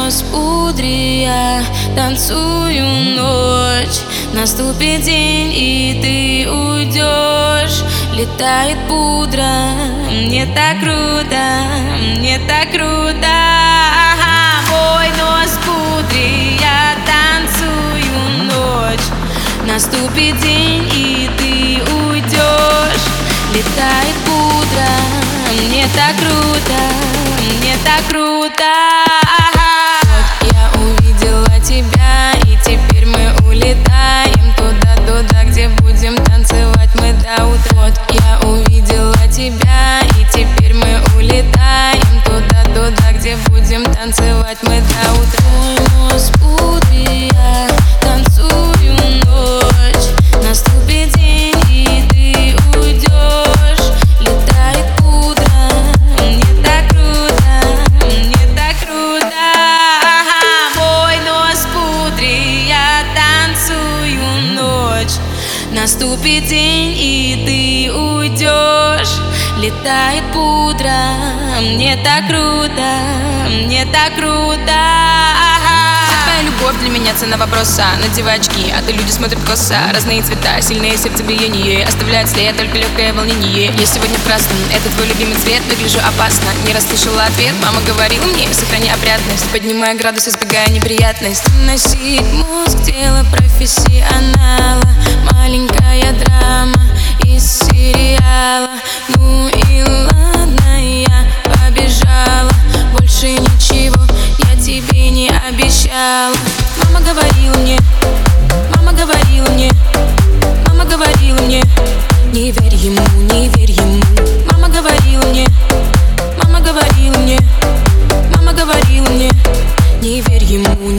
нос пудре, я танцую ночь. Наступит день, и ты уйдешь. Летает пудра, мне так круто, мне так круто. Мой нос пудре, я танцую ночь. Наступит день, и ты уйдешь. Летает пудра, мне так круто, мне так круто. Вот я увидела тебя, и теперь мы улетаем туда, где будем танцевать мы до утра. Вот я увидела тебя, и теперь мы улетаем туда, где будем танцевать мы до утра. Мой нос пудре, я танцую ночь. Наступит день, и ты уйдешь. Летает пудра, мне так круто, мне так круто. Мой нос пудре, я танцую ночь. Наступит день, и ты уйдешь. Летает пудра, мне так круто, мне так круто. Твоя любовь для меня цена вопроса. Надевай очки, а то люди смотрят косо. Разные цвета, сильное сердцебиение оставляет след, только легкое волнение. Я сегодня в красном, это твой любимый цвет. Выгляжу опасно, не расслышала ответ. Мама говорила мне, сохрани опрятность, поднимая градус, избегая неприятность. Носить мозг, тело профессионала. Маленькая драма из сериала. Ну и ладно, я побежала. Больше ничего я тебе не обещала. Мама говорила мне, мама говорила мне, мама говорила мне, не верь ему, не верь ему. Мама говорила мне, мама говорила мне, мама говорила мне, не верь ему,